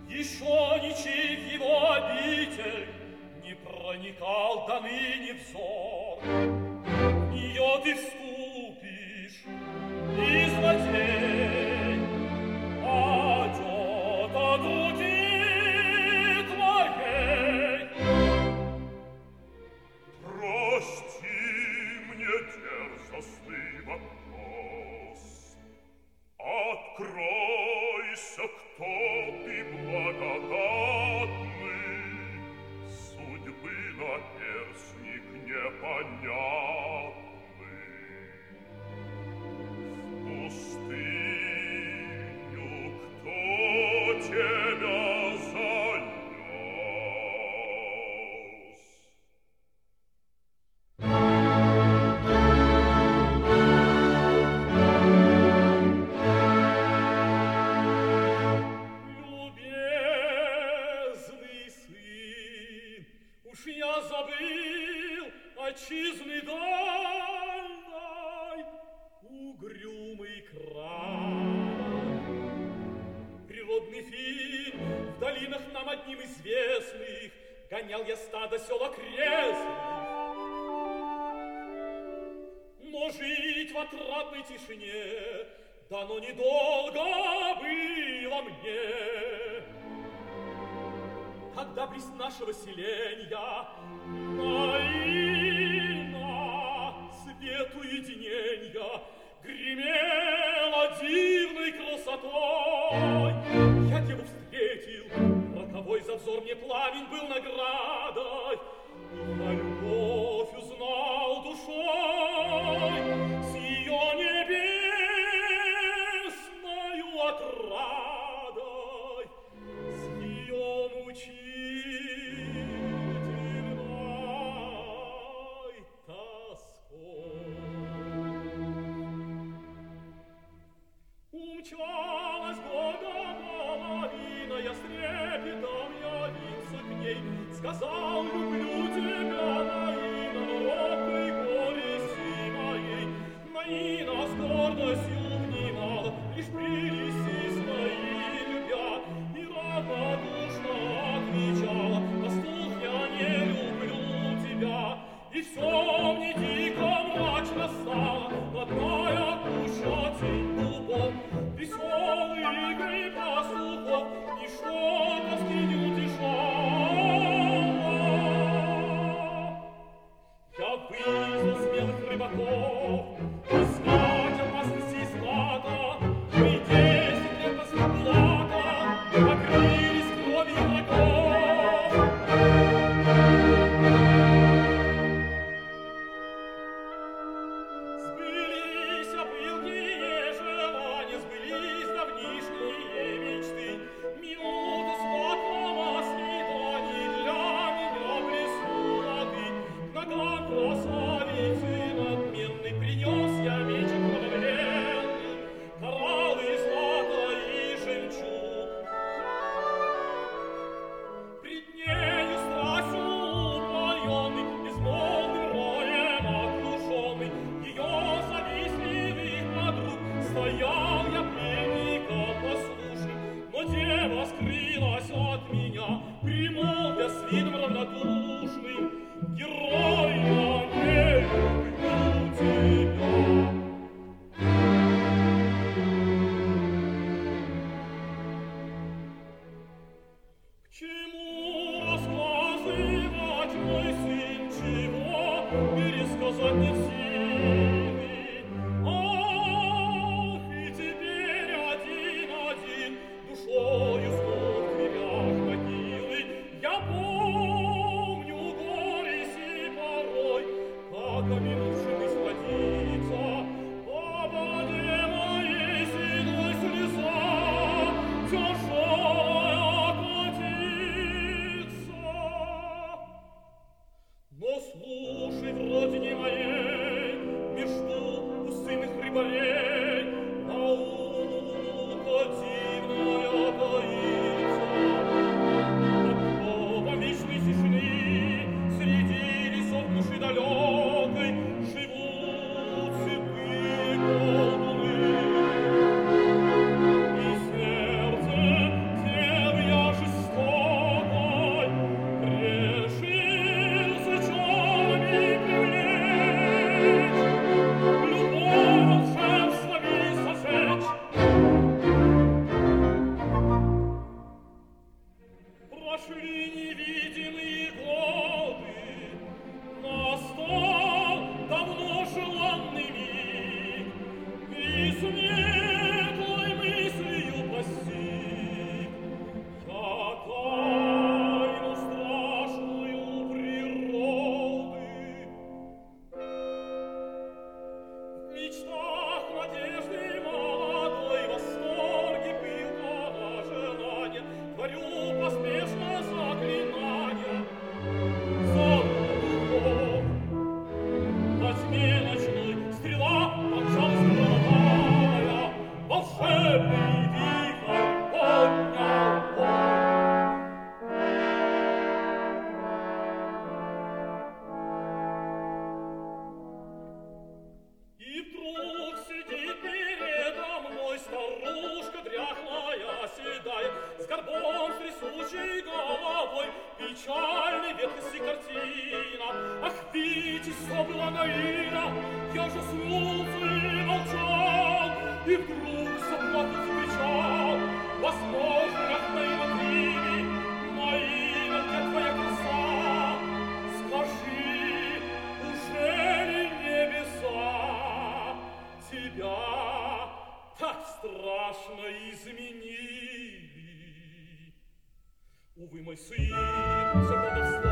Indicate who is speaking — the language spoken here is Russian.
Speaker 1: Еще ничей в его обитель не проникал до ныне взор. В нее ты вступишь, и злодей падет от руки твоей.
Speaker 2: Прости мне дерзостный вопрос. Откройся, кто ты благодатный, судьбы наперстник непонятный. В пустыню кто тебя занес?
Speaker 1: Любезный сын, уж я забыл отчизны дальной угрюмый край. Природный фильм в долинах нам одним известных гонял я стадо сел окрестных. Но жить в отрадной тишине дано недолго было мне. Когда близ нашего селенья наина свет уединенья гремела дивной красотой, я деву встретил, роковой за взор мне пламень был наградой. Я любовь узнал душой с ее небесною отрадой, с ее мучительной тоской. Умчалась года половина, я с трепетом явился к ней, сказал: люблю тебя, Наина, но робкой горести моей. Наина с гордостью внимала, лишь прелестистой любя, и равнодушно отвечала: пастух, я не люблю тебя. И все мне дико мрачно стало, родная душа тень дубов, веселые игры пастухов, ничто тоски не утешало. Я вызвал смелых рыбаков искать опасности и злата. Мы 10 лет после плата покрылись кровью врагов. Сбылись пылкие желания, сбылись давнишние мечты. Минута сладкого свиданий для меня блеснула ты. К ногам красавицы надменной принес я меч окровавленный, кораллы, злато и жемчуг. Пред нею страстью упоенный, безмолвным роем окруженный, ее завистливых подруг, стоял я пленником послушным, но дева скрылась от меня, примолвя с видом равнодушным: герой, я не люблю тебя. К чему рассказывать, мой сын, чего пересказать нет силы? Ах, и теперь один-один душою снова в дверях могилы. Я помню горести порой, как о минувшем исходится. По воде моей седой слеза тяжелая катится. Но слушай, в родине моей, меж все было наивно, я же слушал и молчал, и вдруг заплакать закричал. Возможно, наивно ты, наивна где твоя краса? Скажи, ужели небеса тебя так страшно изменили? Увы, мой сын, все колдовство